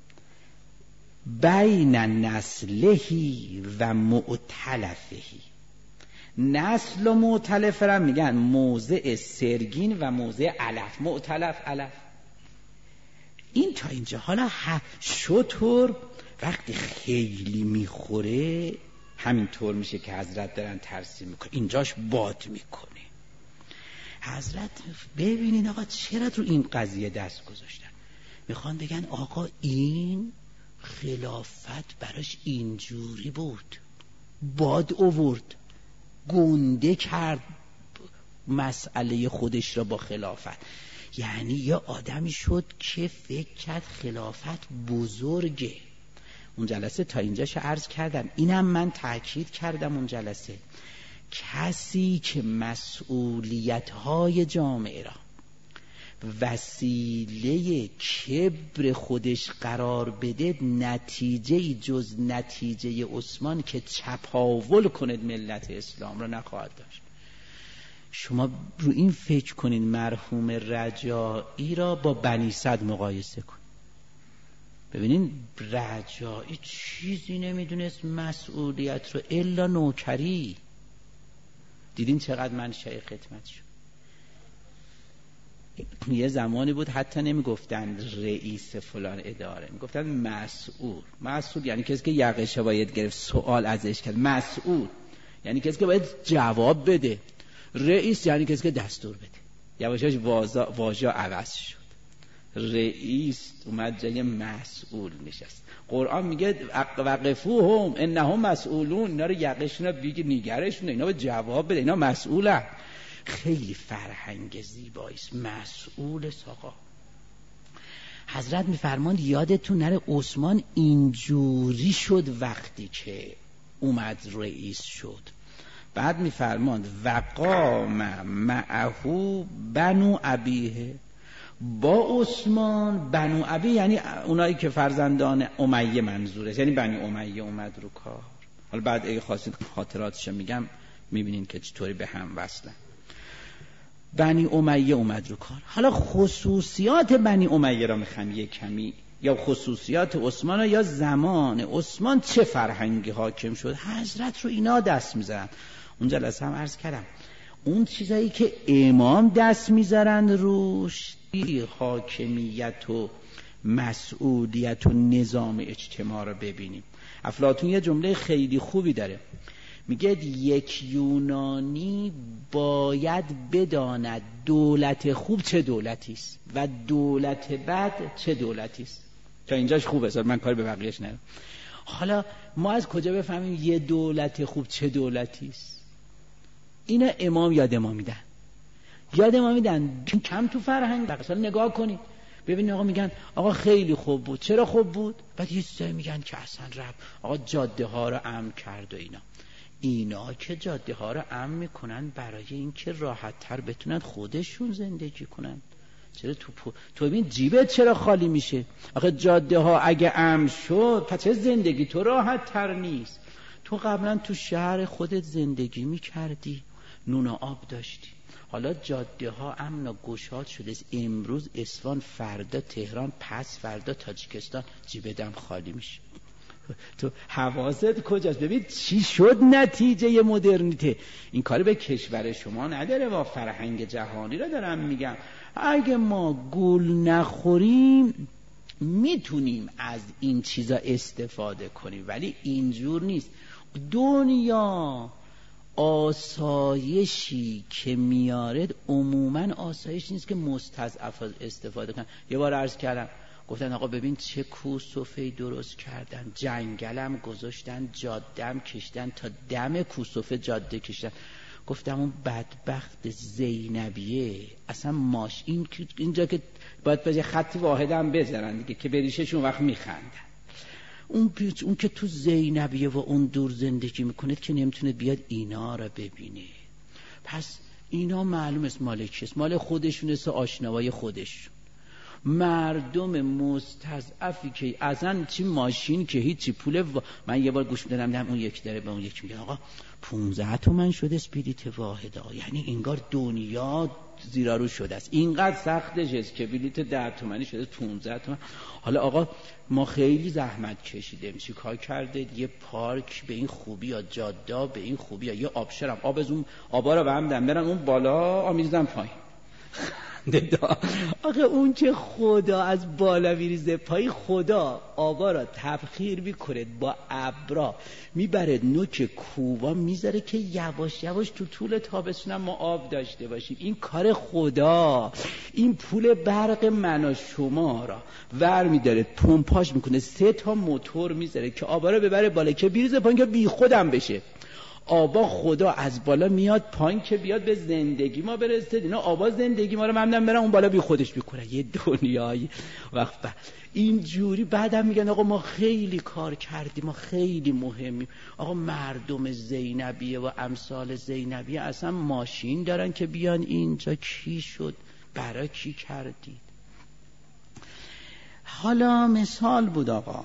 بین نسلهی و معتلفهی. نسل و معتلف را میگن موضع سرگین و موضع علف، معتلف علف. این تا اینجا. حالا شطور وقتی خیلی میخوره همینطور میشه که حضرت دارن ترسیم میکنه، اینجاش باد میکنه. حضرت ببینین آقا چرا رو این قضیه دست گذاشتن؟ میخوان بگن آقا این خلافت براش اینجوری بود، باد اوورد، گنده کرد مسئله خودش را با خلافت. یعنی یه آدمی شد که فکر کرد خلافت بزرگه. اون جلسه تا اینجاش عرض کردم، اینم من تأکید کردم اون جلسه، کسی که مسئولیت‌های جامعه را وسیله کبر خودش قرار بده، نتیجه جز نتیجه عثمان که چپاول کند ملت اسلام را نخواهد داشت. شما رو این فکر کنین مرحوم رجایی را با بنی صد مقایسه کن، ببینین رجایی چیزی نمیدونست مسئولیت رو الا نوکری. دیدین چقدر منشأ خدمت شد. یه زمانی بود حتی نمیگفتن رئیس فلان اداره، میگفتن مسئول. مسئول یعنی کسی که یقشه باید گرفت، سوال ازش کرد. مسئول یعنی کسی که باید جواب بده. رئیس یعنی کسی که دستور بده. یواشاش واژه عوض شد، رئیس اومد جای مسئول نشست. قرآن میگه وقفوهم انهم مسئولون، اینا رو یقشون رو بگی نگرشون، اینا به جواب بده، اینا مسئولن. خیلی فرهنگ زیباییست، مسئول آقا. حضرت میفرماند یادتون نره عثمان اینجوری شد وقتی که اومد رئیس شد. بعد میفرماند وقام معهو بنو ابیه، با عثمان بنو ابی یعنی اونایی که فرزندان امیه منظوره، یعنی بنی امیه اومد رو کار. حالا بعد اگه خواستید خاطراتش میگم میبینین که چطوری به هم وصلن. بنی امیه اومد رو کار. حالا خصوصیات بنی امیه را میخوام یک کمی، یا خصوصیات عثمان یا زمان عثمان چه فرهنگی حاکم شد، حضرت رو اینا دست میذارن. اون جلسه هم عرض کردم اون چیزایی که امام دست میذارن روش، حاکمیت و مسئولیت و نظام اجتماع رو ببینیم. افلاطون یه جمله خیلی خوبی داره، میگه یک یونانی باید بداند دولت خوب چه دولتی است و دولت بد چه دولتی است. تا اینجاش خوبه، من کاری به بقیه‌اش ندارم. حالا ما از کجا بفهمیم یه دولت خوب چه دولتی است؟ اینا امام یاد ما میدن، یاد ما میدن. کم تو فرهنگ مثلا نگاه کنید ببینید آقا میگن آقا خیلی خوب بود. چرا خوب بود؟ بعد یه چیزایی میگن که اصلا رب آقا جاده ها رو امن کرد و اینا. اینا که جاده ها رو امن میکنن برای اینکه راحت تر بتونن خودشون زندگی کنن. چرا تو پو... تو ببین جیبت چرا خالی میشه؟ آخه جاده ها اگه امن شد پس چه زندگی تو راحت تر نیست؟ تو قبلا تو شهر خودت زندگی میکردی، نون و آب داشتی، حالا جاده ها امن و گشاد شده. امروز اصفهان، فردا تهران، پس فردا تاجیکستان، جیبتم خالی میشه. تو حواست کجاست؟ ببین چی شد نتیجه مدرنیته. این کاری به کشور شما نداره، با فرهنگ جهانی را دارم میگم. اگه ما گول نخوریم میتونیم از این چیزا استفاده کنیم، ولی اینجور نیست. دنیا آسایشی که میارد عموما آسایش نیست که مستضعف استفاده کنن. یه بار عرض کردم، گفتن آقا ببین چه کوسوفه‌ای درست کردن، جنگلم گذاشتن، جاده‌ام کشتن، تا دم کوسوفه جاده کشتن. گفتم اون بدبخت زینبیه اصلا ماش این اینجا که باید به خط واحد هم بذارن دیگه که بریششون وقت میخندن. اون اون که تو زینبیه و اون دور زندگی میکنه که نمیتونه بیاد اینا رو ببینه. پس اینا معلوم است مال کیست، مال خودشون است، آشناوای خودشون. مردم مستضعفی که اصلا چی ماشین که هیچی پول و... من یه بار گوش میدادم دیدم اون یک داره به اون یک میگه آقا پونزده تومن شده اسپریت واحده، یعنی انگار دنیا زیرا رو شده است، اینقدر سختش است که بلیت ده تومنی شده پونزده تومن. حالا آقا ما خیلی زحمت کشیدیم، چی کار کرده؟ یه پارک به این خوبی یا جاده به این خوبی یا یه آبشرم آب از اون آبا رو به هم دم برن اون بالا آمیزدن پایین. آخه اون که خدا از بالا میریزه پای، خدا آبا را تبخیر میکنه با ابرا میبره نوک کوبا میذاره که یواش یواش تو طول تابستون ما آب داشته باشیم. این کار خدا. این پول برق من و شما را ور میداره پمپاژ میکنه، سه تا موتور میذاره که آبا را ببره بالا که بریزه پایین که بی خودم بشه. آبا خدا از بالا میاد پایین که بیاد به زندگی ما برسه. اینا آبا زندگی ما رو ممنون برن اون بالا بی خودش میکنه. یه دنیایی وقت بعد اینجوری بعدم میگن آقا ما خیلی کار کردیم، ما خیلی مهمیم. آقا مردم زینبیه و امثال زینبیه اصلا ماشین دارن که بیان اینجا. کی شد؟ برای کی کردید؟ حالا مثال بود آقا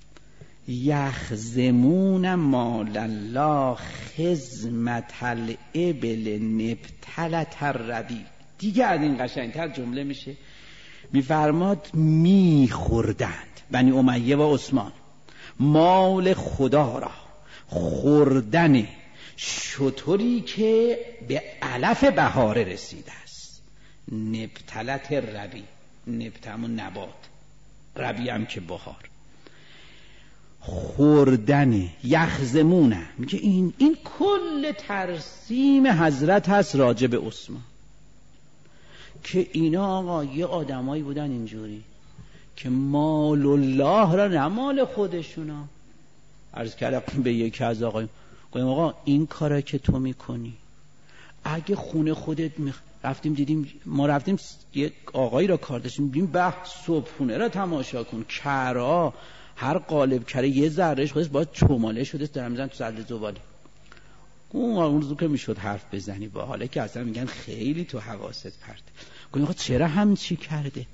یخزمون مال الله خزمت الابل نبتلت الربی. دیگه از این قشنگتر جمله میشه؟ میفرماد میخوردند بنی امیه و عثمان مال خدا را خوردن شتری که به علف بهاره رسیده است. نبتلت الربی، نبت همون نبات، ربی هم که بهار. خوردن یخزمونه میگه این این کل ترسیم حضرت هست راجع به عثمان که اینا آقا یه آدمایی بودن اینجوری که مال الله را نه مال خودشونا. عرض کردم به یکی از آقایون گفتم آقا این کارا که تو میکنی اگه خونه خودت می... رفتیم دیدیم ما رفتیم یک آقایی را کار داشتیم دیدیم به صبحونه را تماشا کن کرا هر قالب کره یه ذرهش خودش باید چوماله شده دارم میزن تو سطل زباله. اون اون روزو که میشد حرف بزنی با حاله که اصلا میگن خیلی تو حواست پرت. گفتم آقا چرا همین چی کرده؟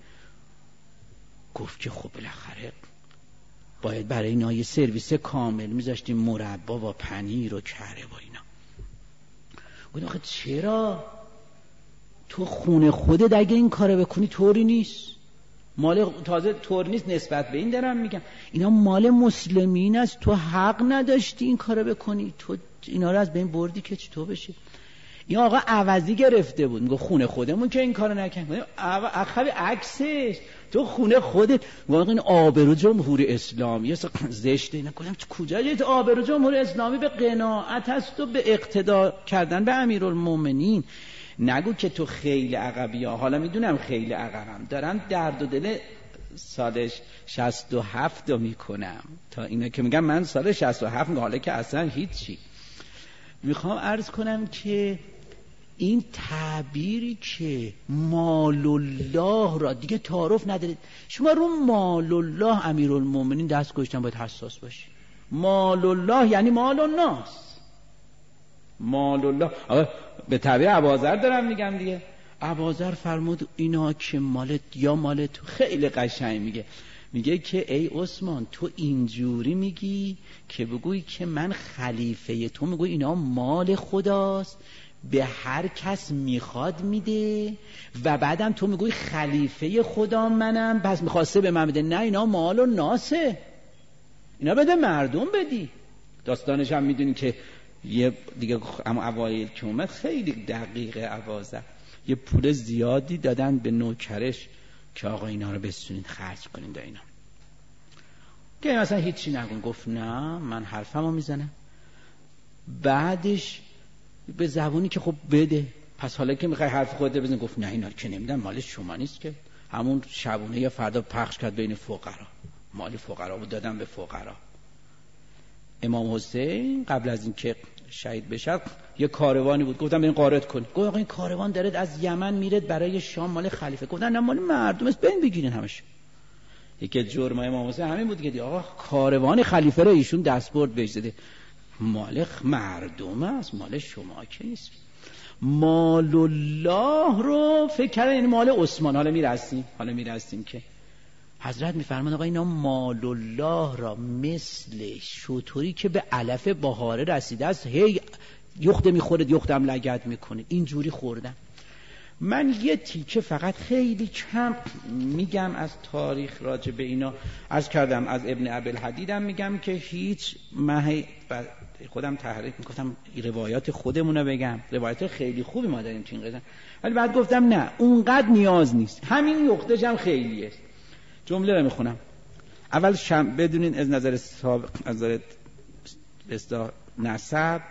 گفت که خب بالاخره باید برای اینا یه سرویس کامل میذاشتیم مربا و پنیر و کره و اینا. گفتم آقا چرا تو خونه خودت اگه این کارو بکنی طوری نیست. مال تازه طور نیست نسبت به این دارم میگم اینا مال مسلمین است، تو حق نداشتی این کارو بکنی، تو اینا رو از بین بردی که چطور بشه. این آقا عوضی گرفته بود میگه خونه خودمون که این کارو نکنیم. اخوی عکسش تو خونه خودت واقعا این آبرو جمهوری اسلامی زشته. اینا کدام کجا جت آبرو جمهوری اسلامی به قناعت است و به اقتدا کردن به امیرالمومنین. نگو که تو خیلی عقبی ها. حالا میدونم خیلی عقبم دارم درد و دل سالش شصت و هفت رو میکنم تا اینا که میگم من سال شصت و هفت میگم حالا که اصلا هیچی. میخوام عرض کنم که این تعبیری که مال الله را دیگه تعارف ندارید شما رو مال الله امیرالمومنین دست گذاشتن باید حساس باشی. مال الله یعنی مال الناس. مال الله آقا به تعبیر ابوذر دارم میگم دیگه. ابوذر فرمود اینا که مالت یا مال تو. خیلی قشنگ میگه میگه که ای عثمان تو اینجوری میگی که بگویی که من خلیفه تو، میگوی اینا مال خداست به هر کس میخواد میده و بعدم تو میگوی خلیفه خدا منم پس میخواسته به من بده. نه اینا مال و ناسه، اینا بده مردم بدی. داستانش هم میدونی که یه دیگه اما اوایل که اومد خیلی دقیقه اوازه یه پول زیادی دادن به نوکرش که آقا اینا رو بسونید خرج کنید اینا که مثلا هیچی نگون. گفت نه من حرفمو میزنم. بعدش به زبونی که خب بده پس حالا که میخوای حرف خودت بزن گفت نه اینا که نمیدن مال شما نیست که. همون شبونه یا فردا پخش کرد بین فقرا، مال فقرا بود دادن به فقرا. امام حسین قبل از اینکه شهید بشه یه کاروانی بود، گفتم برین غارت کن. گفت آقا این کاروان داره از یمن میره برای شام، مال خلیفه. گفتن نه مال مردم است، برین بگیرین همش. یکی جرمای امام حسین همین بود که آقا کاروان خلیفه رو ایشون دستبرد بهش داده، مال مردم است، مال شما که نیست. مال الله رو فکر کردن این مال عثمان. حالا میرسیم حالا میرسیم که حضرت میفرمان آقا اینا مال الله را مثل شطوری که به علف بهاره رسیده است هی یخته میخوره یختم لگد میکنه، اینجوری خوردن. من یه تیکه فقط خیلی کم میگم از تاریخ راجع به اینا. عرض کردم از ابن ابوالحدیدم میگم که هیچ من خودم تحریف میگفتم روایات خودمونو بگم، روایات خیلی خوبی ما داریم تو این قضیه، ولی بعد گفتم نه اونقدر نیاز نیست، همین یختش هم خیلی است. جمله رو میخونم. اول شم بدونین از نظر سابق از نظر نسب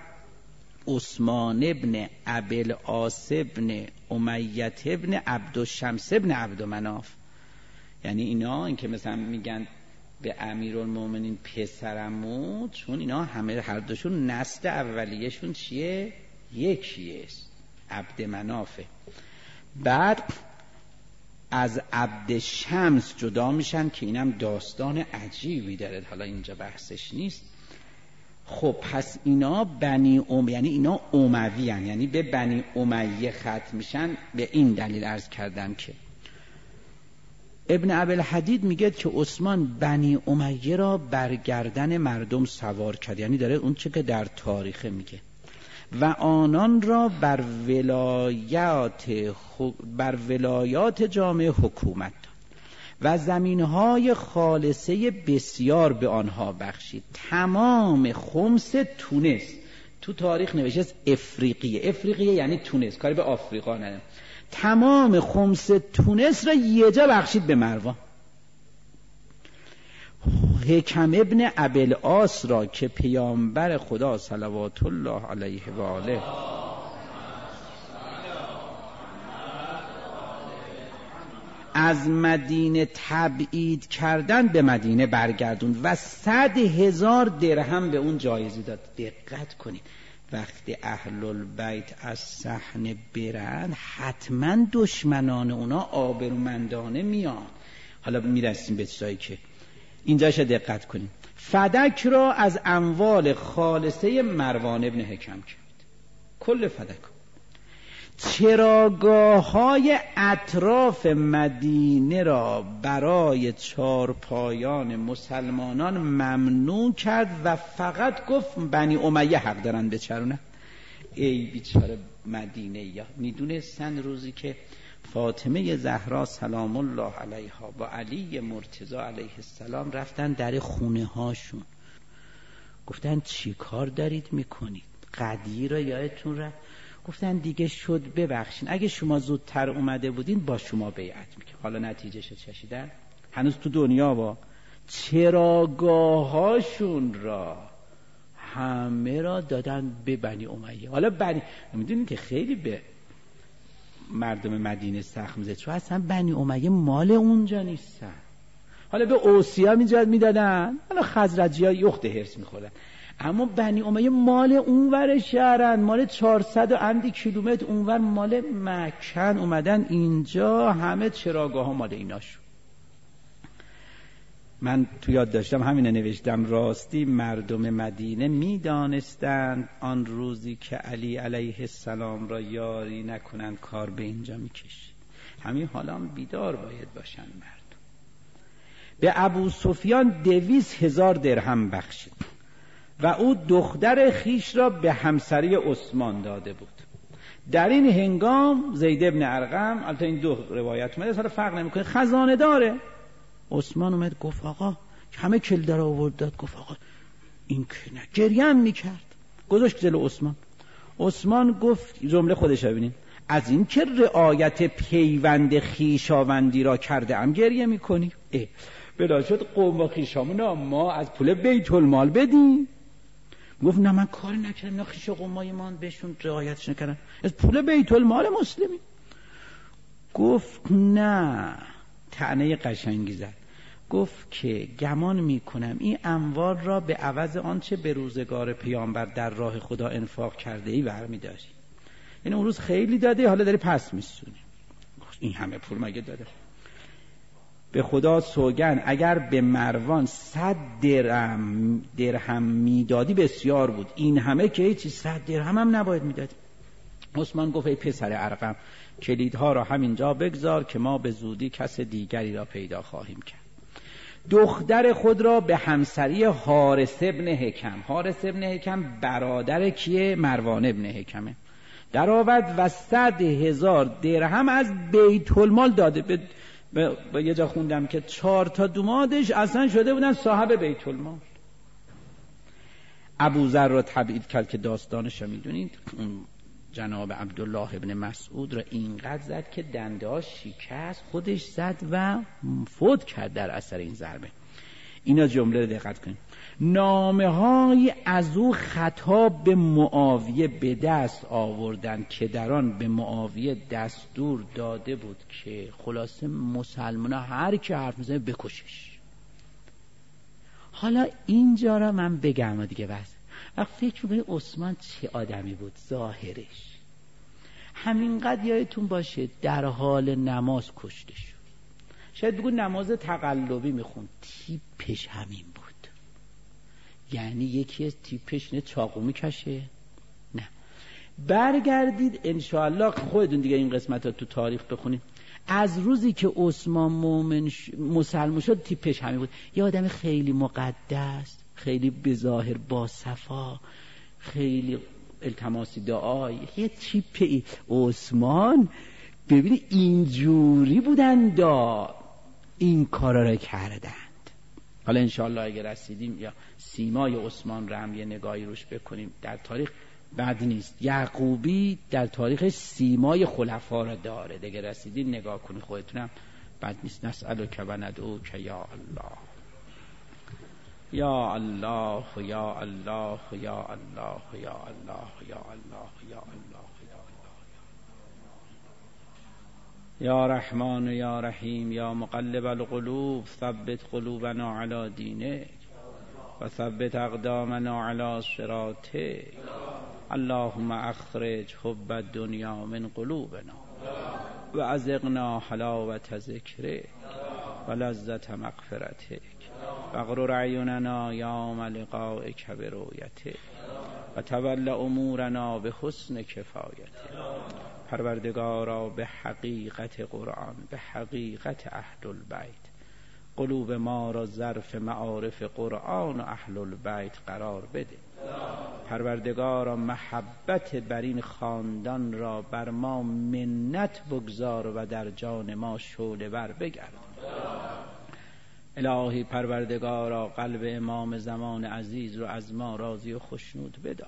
عثمان ابن ابوالعاص ابن امیه ابن عبدالشمس ابن عبدمناف، یعنی اینا این که مثلا میگن به امیرالمومنین پسرمو، چون اینا همه هر دوشون نسل اولیه‌شون چیه؟ یکیه، عبدمنافه. بعد از عبد شمس جدا میشن که اینم داستان عجیبی داره، حالا اینجا بحثش نیست. خب پس اینا بنی ام یعنی اینا اموی هن، یعنی به بنی امیه ختم میشن. به این دلیل عرض کردم که ابن ابوالحدید میگه که عثمان بنی امیه را بر گردن مردم سوار کرد، یعنی داره اون چه که در تاریخ میگه، و آنان را بر ولایات خو... بر ولایات جامعه حکومت داد و زمینهای خالصه بسیار به آنها بخشید. تمام خمس تونس تو تاریخ نوشته است افریقیه، افریقیه یعنی تونس، کاری به آفریقا نداره. تمام خمس تونس را یه جا بخشید به مروان. حکم ابن ابوالعاص را که پیامبر خدا صلوات الله علیه و آله از مدینه تبعید کردن به مدینه برگردوند و صد هزار درهم به اون جایزه داد. دقت کنید وقتی اهل البیت از صحنه برن حتما دشمنان اونا آبرومندانه میان. حالا میرسیم به چیزایی که اینجاش دقت کنید. فدک را از اموال خالصه مروان ابن حکم کرد، کل فدک. چراگاه‌های اطراف مدینه را برای چارپایان مسلمانان ممنوع کرد و فقط گفت بنی امیه حق دارن بچرونن. ای بیچاره مدینه یا میدونستن روزی که فاطمه زهرا سلام الله علیها با علی مرتضی علیه السلام رفتن در خونه هاشون، گفتن چی کار دارید میکنید؟ قدیر را یادتون رفت؟ گفتن دیگه شد ببخشین، اگه شما زودتر اومده بودین با شما بیعت میکنم. حالا نتیجه شد چشیدن هنوز تو دنیا با چراگاهاشون را همه را دادن به بنی امیه. حالا بنی میدونین که خیلی به مردم مدینه سخت میزد، چون اصلا بنی امیه مال اونجا نیستن. حالا به اوسیا میجاد میدادن، حالا خزرجی‌ها یخت هرس میخوردن، اما بنی امیه مال اونور شهرن، مال چهارصد و اندی کیلومتر اونور، مال مکن. اومدن اینجا همه چراگاه ها مال ایناشون. من تو یاد داشتم همینه نوشتم، راستی مردم مدینه میدانستند آن روزی که علی علیه السلام را یاری نکنند کار به اینجا میکشید. همین حالا هم بیدار باید باشن مردم. به ابو سفیان دویست هزار درهم بخشید و او دختر خیش را به همسری عثمان داده بود. در این هنگام زید ابن ارقم، البته این دو روایت اومده حالا فرق نمیکنه، خزانه داره. عثمان اومد گفت آقا، همه کل در آورد داد، گفت آقا این که نه، گریه هم میکرد، گذاشت جلو عثمان. عثمان گفت، جمله خودش رو ببینید، از این که رعایت پیوند خیشاوندی را کرده ام گریه میکنی؟ اه بلا شد قوم و خیشامون ما از پول بیت المال بدیم. گفت نه من کاری نکردم، نه خیش قومای ما بهشون رعایتش نکردن، از پول بیت المال مسلمین. گفت نه، طعنه قشنگی زد، گفت که گمان میکنم این اموال را به عوض آنچه به روزگار پیامبر در راه خدا انفاق کرده ای برمی‌داری. یعنی اون روز خیلی داده، حالا داری پس میسونی. این همه پول مگه داده؟ به خدا سوگند اگر به مروان صد درهم درهم میدادی بسیار بود، این همه که هیچی، صد درهم هم نباید میدادی. عثمان گفت ای پسر ارقم، کلیدها را همینجا بگذار که ما به زودی کس دیگری را پیدا خواهیم کرد. دختر خود را به همسری حارث ابن حکم، حارث ابن حکم برادر کیه؟ مروان ابن حکمه، در آورد و صد هزار درهم از بیت المال داده. به, به, به یه جا خوندم که چهار تا دومادش اصلا شده بودن صاحب بیت المال. ابوذر را تبعید کرد که داستانش رو میدونید. جناب عبدالله ابن مسعود را اینقدر زد که دنده‌اش شکست، خودش زد و فوت کرد در اثر این ضربه. اینا جمله رو دقت کنید. نامه‌های از او خطاب به معاویه به دست آوردند که در آن به معاویه دستور داده بود که خلاصه مسلمان‌ها هر کی حرف می‌زنه بکشش. حالا اینجا را من بگم دیگه بس. وقت فکر می‌کنید عثمان چه آدمی بود ظاهرش؟ همینقدر یادتون باشه در حال نماز کشته شد. شاید بگو نماز تقلبی میخوند، تیپش همین بود. یعنی یکی از تیپش نه چاقو میکشه نه. برگردید انشاءالله خودتون دیگه این قسمت ها تو تاریخ بخونید، از روزی که عثمان مومن ش... مسلمان شد تیپش همین بود. یه آدم خیلی مقدس، خیلی بظاهر با صفا، خیلی التماسی دعای، یه تیپی. عثمان ببینید اینجوری بودن دا این کارا را کردند. حالا انشاءالله اگه رسیدیم یا سیمای عثمان را هم یه نگاهی روش بکنیم در تاریخ بد نیست. یعقوبی در تاریخ سیمای خلفا را داره، دیگه رسیدین نگاه کنید خودتونم بد نیست. نسألک و ندعوک یا الله یا الله یا الله یا الله یا الله یا الله یا الله یا رحمان یا رحیم یا مقلب القلوب ثبت قلوبنا علی دینک و ثبت اقدامنا علی صراطک. اللهم اخرج حب الدنیا من قلوبنا و ازقنا حلاوت ذکرک و لذت مغفرتک و اغرر اعیننا یوم لقائک برؤیتک و تول امورنا به حسن کفایتک. پروردگارا به حقیقت قرآن، به حقیقت اهل البیت، قلوب ما را ظرف معارف قرآن و اهل البیت قرار بده. پروردگارا محبت بر این خاندان را بر ما منت بگذار و در جان ما شعله ور بگرد. الهی پروردگارا قلب امام زمان عزیز رو از ما راضی و خشنود بدار.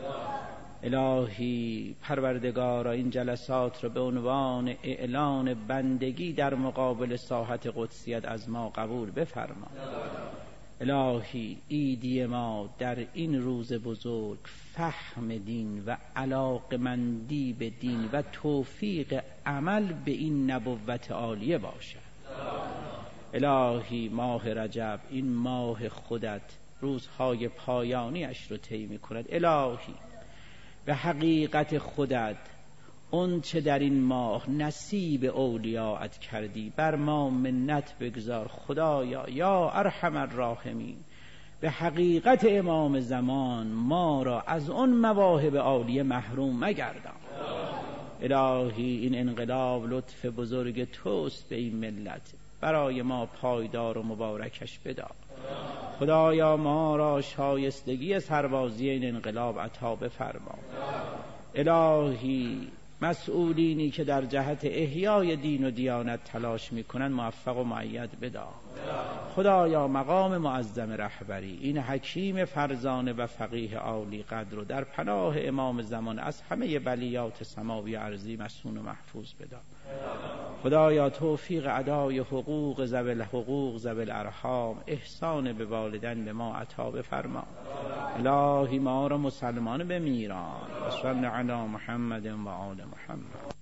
الهی پروردگارا این جلسات رو به عنوان اعلان بندگی در مقابل ساحت قدسیت از ما قبول بفرما. الهی ایدی ما در این روز بزرگ فهم دین و علاقمندی به دین و توفیق عمل به این نبوت عالیه باشد. الهی ماه رجب این ماه خودت روزهای پایانیش رو طی می‌کند. الهی به حقیقت خودت اون چه در این ماه نصیب اولیاءت کردی بر ما منت بگذار خدایا یا ارحم الراحمین. به حقیقت امام زمان ما را از اون مواهب عالیه محروم مگردان. الهی این انقلاب لطف بزرگ توست به این ملت، برای ما پایدار و مبارکش بدار. خدایا ما را شایستگی سربازی این انقلاب عطا بفرما. الهی مسئولینی که در جهت احیای دین و دیانت تلاش میکنن موفق و مؤید بدار. خدایا مقام معظم رهبری این حکیم فرزانه و فقیه عالی قدر رو در پناه امام زمان از همه بلیات سماوی و ارضی مسون و محفوظ بدار. خدایا توفیق ادای حقوق ذوی الحقوق ذوی الارحام، احسان به والدین به ما عطا بفرما. الهی ما را مسلمان بمیران. و صلی علی محمد و آل محمد.